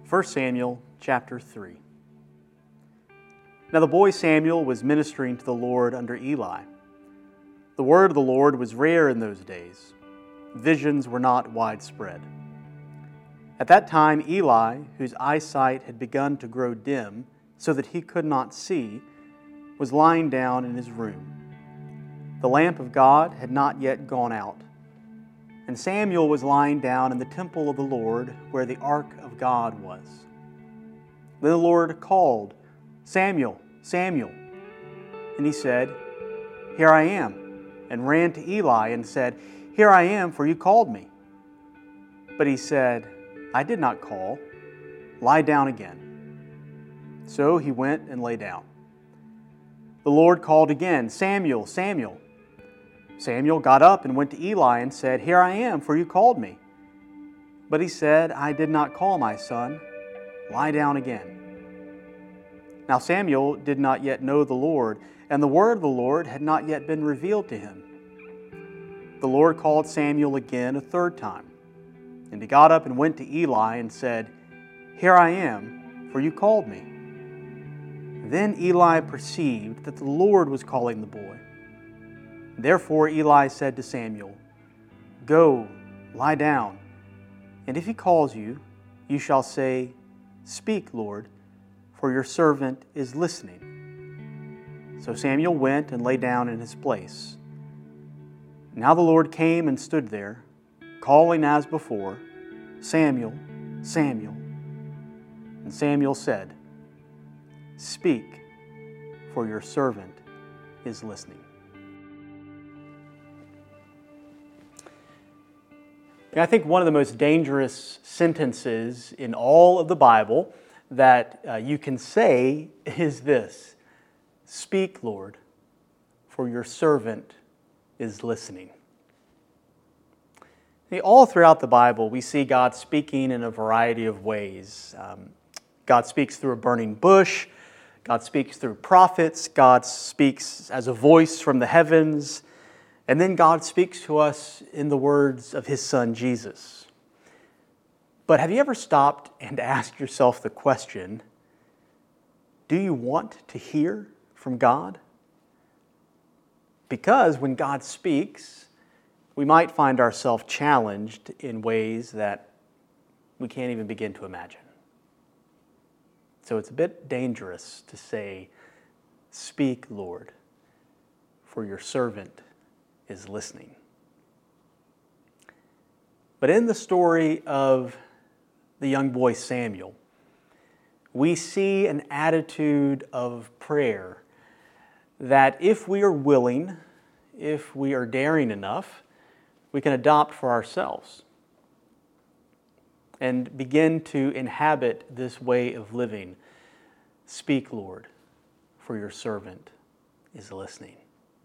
1 Samuel chapter 3. Now the boy Samuel was ministering to the Lord under Eli. The word of the Lord was rare in those days. Visions were not widespread. At that time Eli, whose eyesight had begun to grow dim so that he could not see, was lying down in his room. The lamp of God had not yet gone out. And Samuel was lying down in the temple of the Lord where the ark of God was. Then the Lord called, "Samuel, Samuel." And he said, "Here I am," and ran to Eli and said, "Here I am, for you called me." But he said, "I did not call. Lie down again." So he went and lay down. The Lord called again, "Samuel, Samuel." Samuel got up and went to Eli and said, "Here I am, for you called me." But he said, "I did not call, my son. Lie down again." Now Samuel did not yet know the Lord, and the word of the Lord had not yet been revealed to him. The Lord called Samuel again a third time. And he got up and went to Eli and said, "Here I am, for you called me." Then Eli perceived that the Lord was calling the boy. Therefore Eli said to Samuel, "Go, lie down, and if he calls you, you shall say, 'Speak, Lord, for your servant is listening.'" So Samuel went and lay down in his place. Now the Lord came and stood there, calling as before, "Samuel, Samuel." And Samuel said, "Speak, for your servant is listening." I think one of the most dangerous sentences in all of the Bible that you can say is this: "Speak, Lord, for your servant is listening." All throughout the Bible, we see God speaking in a variety of ways. God speaks through a burning bush. God speaks through prophets. God speaks as a voice from the heavens. And then God speaks to us in the words of His Son, Jesus. But have you ever stopped and asked yourself the question, do you want to hear from God? Because when God speaks, we might find ourselves challenged in ways that we can't even begin to imagine. So it's a bit dangerous to say, "Speak, Lord, for your servant is listening." But in the story of the young boy Samuel, we see an attitude of prayer that if we are willing, if we are daring enough, we can adopt for ourselves and begin to inhabit this way of living. "Speak, Lord, for your servant is listening."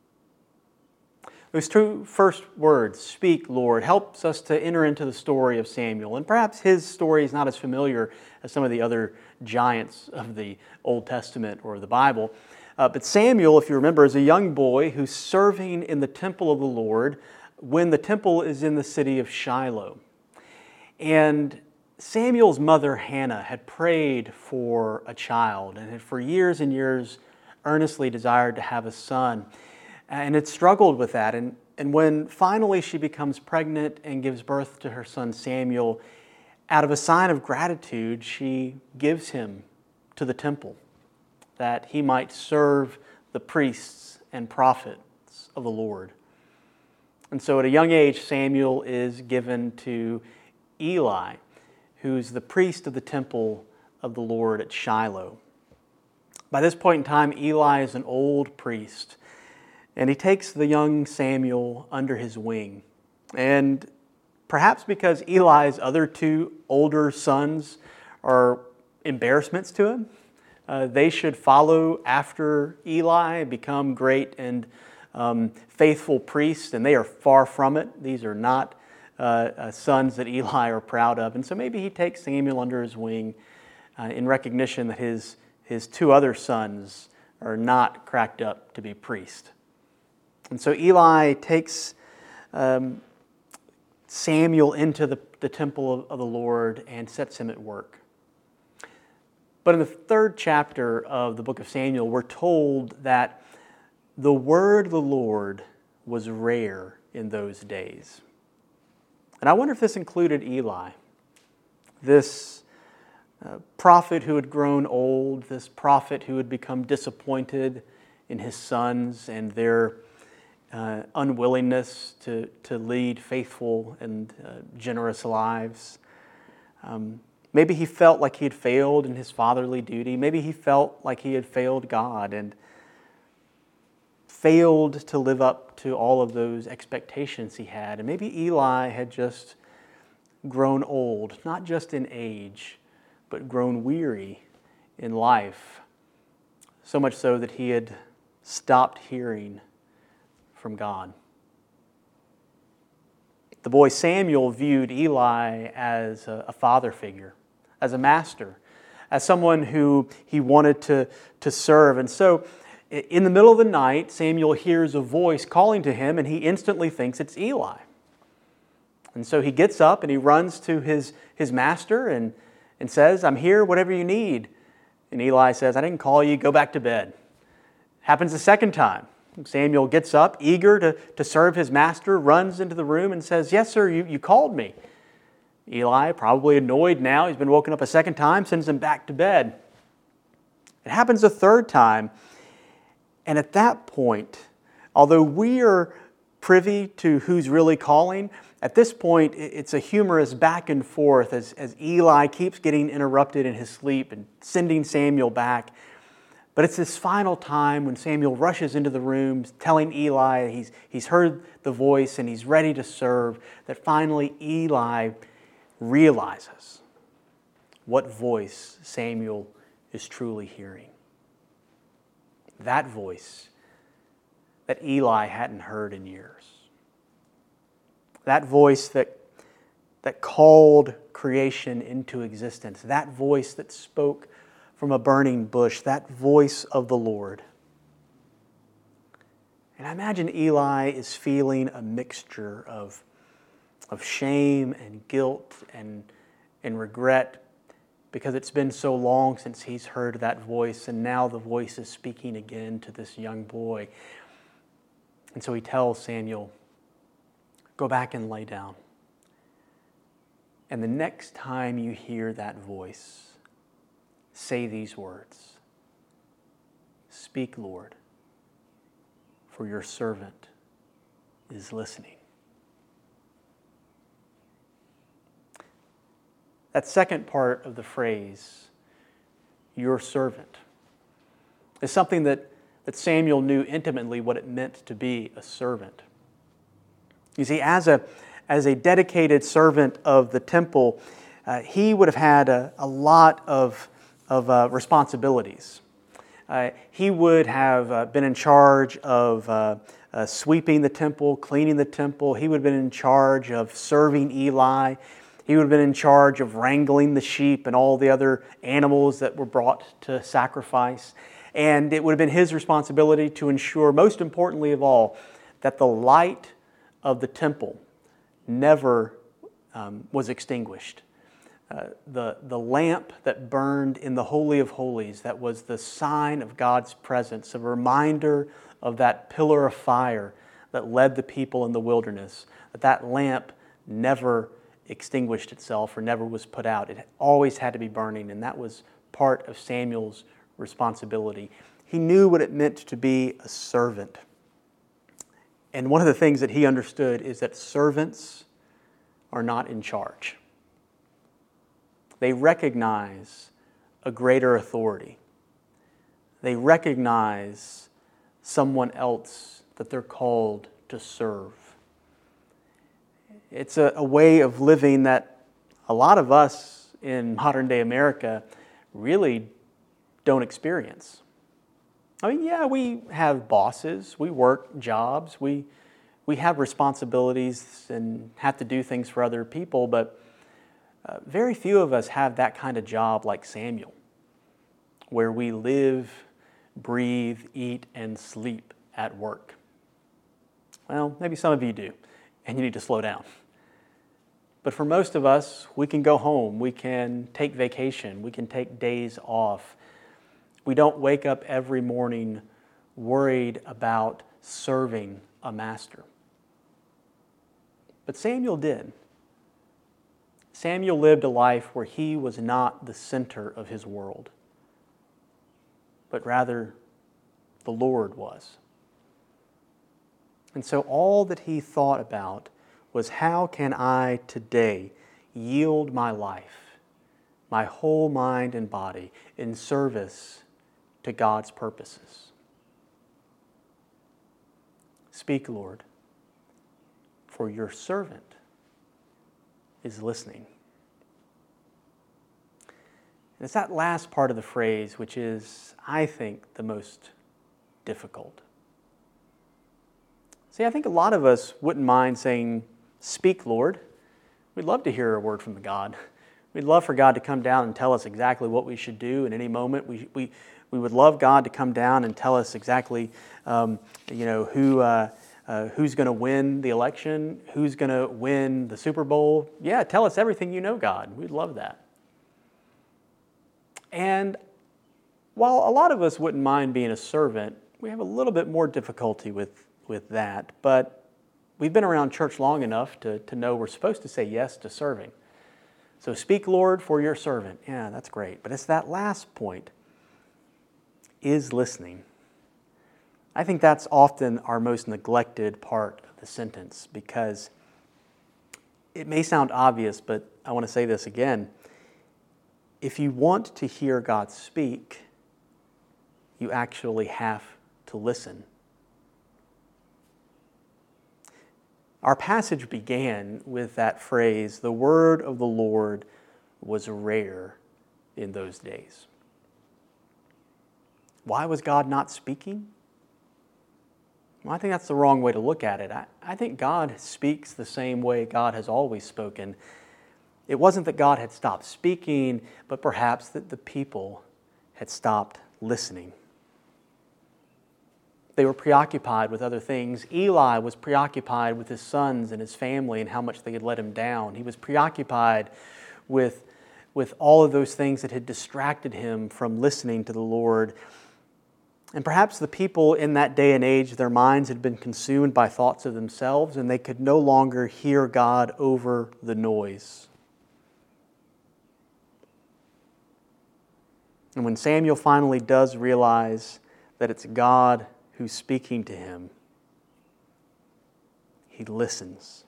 Those two first words, "Speak, Lord," helps us to enter into the story of Samuel. And perhaps his story is not as familiar as some of the other giants of the Old Testament or the Bible. But Samuel, if you remember, is a young boy who's serving in the temple of the Lord when the temple is in the city of Shiloh. And Samuel's mother, Hannah, had prayed for a child and had for years and years earnestly desired to have a son, and had struggled with that. And when finally she becomes pregnant and gives birth to her son Samuel, out of a sign of gratitude, she gives him to the temple that he might serve the priests and prophets of the Lord. And so at a young age, Samuel is given to Eli, who's the priest of the temple of the Lord at Shiloh. By this point in time, Eli is an old priest, and he takes the young Samuel under his wing. And perhaps because Eli's other two older sons are embarrassments to him, they should follow after Eli and become great and faithful priests, and they are far from it. These are not sons that Eli are proud of. And so maybe he takes Samuel under his wing in recognition that his two other sons are not cracked up to be priests. And so Eli takes Samuel into the temple of the Lord and sets him at work. But in the 3rd chapter of the book of Samuel, we're told that the word of the Lord was rare in those days. And I wonder if this included Eli, this prophet who had grown old, this prophet who had become disappointed in his sons and their unwillingness to lead faithful and generous lives. Maybe he felt like he had failed in his fatherly duty. Maybe he felt like he had failed God and failed to live up to all of those expectations he had. And maybe Eli had just grown old, not just in age, but grown weary in life, so much so that he had stopped hearing from God. The boy Samuel viewed Eli as a father figure, as a master, as someone who he wanted to serve. And so in the middle of the night, Samuel hears a voice calling to him, and he instantly thinks it's Eli. And so he gets up and he runs to his master and says, "I'm here, whatever you need." And Eli says, "I didn't call you, go back to bed." Happens a second time. Samuel gets up, eager to serve his master, runs into the room and says, "Yes, sir, you called me." Eli, probably annoyed now, he's been woken up a second time, sends him back to bed. It happens a third time. And at that point, although we are privy to who's really calling, at this point it's a humorous back and forth as Eli keeps getting interrupted in his sleep and sending Samuel back. But it's this final time when Samuel rushes into the room telling Eli he's heard the voice and he's ready to serve, that finally Eli realizes what voice Samuel is truly hearing. That voice that Eli hadn't heard in years. That voice that called creation into existence. That voice that spoke from a burning bush. That voice of the Lord. And I imagine Eli is feeling a mixture of shame and guilt and regret, because it's been so long since he's heard that voice, and now the voice is speaking again to this young boy. And so he tells Samuel, "Go back and lay down. And the next time you hear that voice, say these words, 'Speak, Lord, for your servant is listening.'" That second part of the phrase, "your servant," is something that Samuel knew intimately what it meant to be a servant. You see, as a dedicated servant of the temple, he would have had a lot of responsibilities. He would have been in charge of sweeping the temple, cleaning the temple. He would have been in charge of serving Eli. He would have been in charge of wrangling the sheep and all the other animals that were brought to sacrifice. And it would have been his responsibility to ensure, most importantly of all, that the light of the temple never was extinguished. The lamp that burned in the Holy of Holies, that was the sign of God's presence, a reminder of that pillar of fire that led the people in the wilderness, that lamp never extinguished itself or never was put out. It always had to be burning, and that was part of Samuel's responsibility. He knew what it meant to be a servant. And one of the things that he understood is that servants are not in charge. They recognize a greater authority. They recognize someone else that they're called to serve. It's a way of living that a lot of us in modern day America really don't experience. I mean, yeah, we have bosses, we work jobs, we have responsibilities and have to do things for other people, but very few of us have that kind of job like Samuel, where we live, breathe, eat, and sleep at work. Well, maybe some of you do, and you need to slow down. But for most of us, we can go home, we can take vacation, we can take days off. We don't wake up every morning worried about serving a master. But Samuel did. Samuel lived a life where he was not the center of his world, but rather the Lord was. And so all that he thought about was, how can I today yield my life, my whole mind and body, in service to God's purposes? Speak, Lord, for your servant is listening. And it's that last part of the phrase which is, I think, the most difficult. See, I think a lot of us wouldn't mind saying, "Speak, Lord." We'd love to hear a word from God. We'd love for God to come down and tell us exactly what we should do in any moment. We would love God to come down and tell us exactly, who's going to win the election, who's going to win the Super Bowl. Yeah, tell us everything you know, God. We'd love that. And while a lot of us wouldn't mind being a servant, we have a little bit more difficulty with that. But we've been around church long enough to know we're supposed to say yes to serving. So speak, Lord, for your servant. Yeah, that's great. But it's that last point, is listening. I think that's often our most neglected part of the sentence, because it may sound obvious, but I want to say this again. If you want to hear God speak, you actually have to listen. Our passage began with that phrase, "The word of the Lord was rare in those days." Why was God not speaking? Well, I think that's the wrong way to look at it. I think God speaks the same way God has always spoken. It wasn't that God had stopped speaking, but perhaps that the people had stopped listening. They were preoccupied with other things. Eli was preoccupied with his sons and his family and how much they had let him down. He was preoccupied with all of those things that had distracted him from listening to the Lord. And perhaps the people in that day and age, their minds had been consumed by thoughts of themselves, and they could no longer hear God over the noise. And when Samuel finally does realize that it's God who's speaking to him, he listens.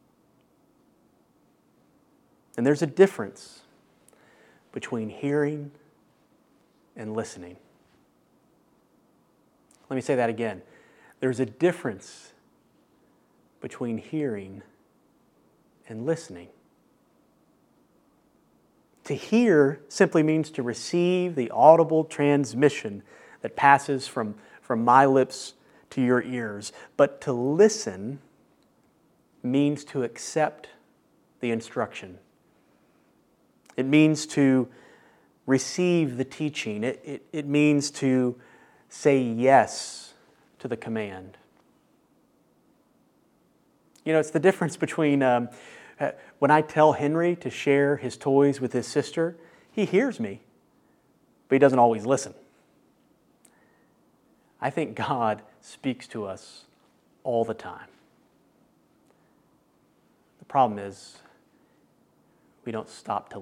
And there's a difference between hearing and listening. Let me say that again. There's a difference between hearing and listening. To hear simply means to receive the audible transmission that passes from my lips to your ears. But to listen means to accept the instruction. It means to receive the teaching. It means to say yes to the command. You know, it's the difference between when I tell Henry to share his toys with his sister, he hears me, but he doesn't always listen. I think God speaks to us all the time. The problem is we don't stop to